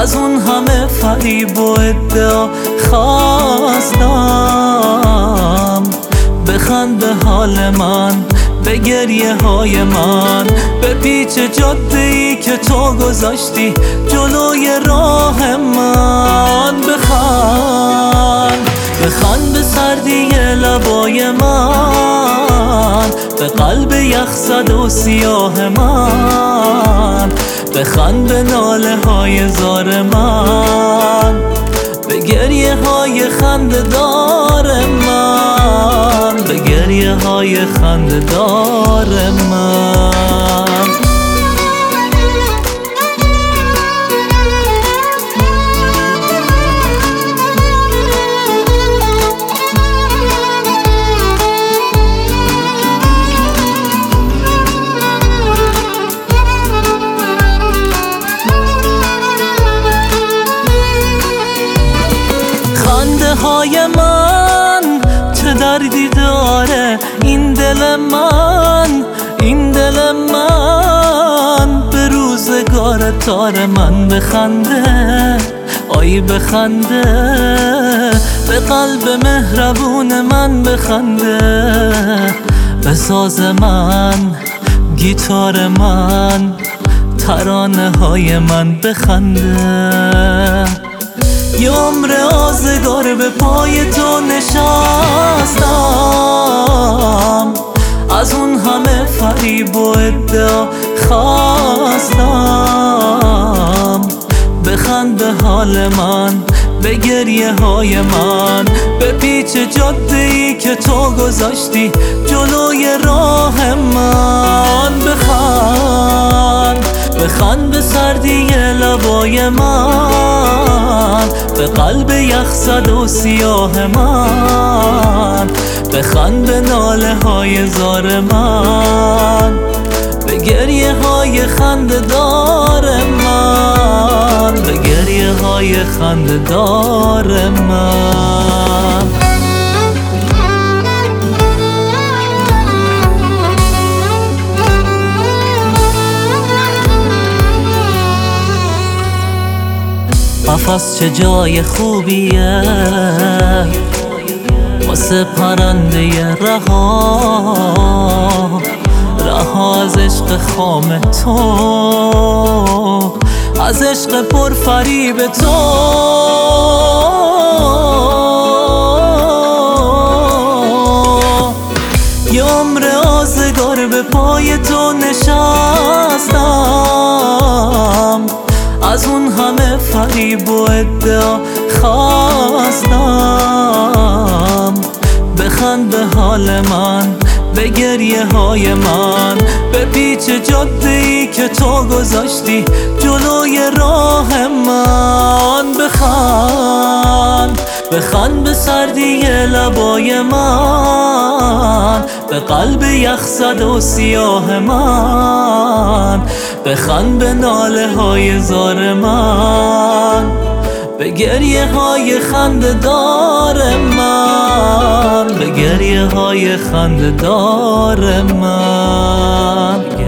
از اون همه فریب و ادعا خواستم. بخند به حال من، به گریه های من، به پیچ جاده ای که تو گذاشتی جلوی راه من. بخند بخند به سردی لبای من، به قلب یخزده و سیاه من. بخند به ناله های زار من، به گریه های خنده دار من، به گریه های خنده دار من. خنده های من چه دردی داره، این دل من، این دل من. به روزگار تار من بخنده، آی بخنده. به قلب مهربون من بخنده، به ساز من، گیتار من، ترانه های من بخنده. یه عمر آزگار به پای تو نشستم، از اون همه فریب و ادعا خواستم. بخند به حال من، به گریه های من، به پیچ جاده ای که تو گذاشتی جلوی راه من. بخند بخند به سردی لبای من، به قلب یخزده و سیاه من. بخند به ناله های زار من، به گریه های خنده دار من، به گریه های خنده دار من. قفس چه جای خوبیه واسه پرنده رها، رها از عشق خام تو، از عشق پرفریب تو. یه عمر آزگار به پای تو نشستم، از اون همه فریب و ادعا خواستم. بخند به حال من، به گریه های من، به پیچ جاده ای که تو گذاشتی جلوی راه من. بخند بخند به سردی لبای من، به قلب یخزده و سیاه من. بخند به ناله های زار من، به گریه های خنده دار من، به گریه های خنده دار من.